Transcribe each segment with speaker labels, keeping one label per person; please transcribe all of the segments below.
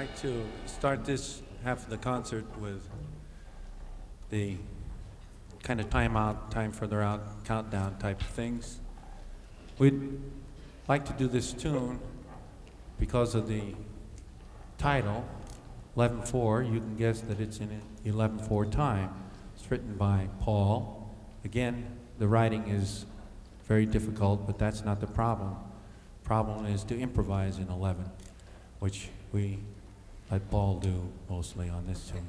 Speaker 1: like to start this half of the concert with the kind of time out, time further out, countdown type of things. We'd like to do this tune because of the title, 11/4. You can guess that it's in 11/4 time. It's written by Paul. Again, the writing is very difficult, but that's not the problem. Problem is to improvise in 11, which we let Paul do mostly on this tune.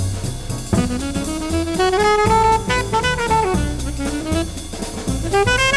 Speaker 2: Thank you.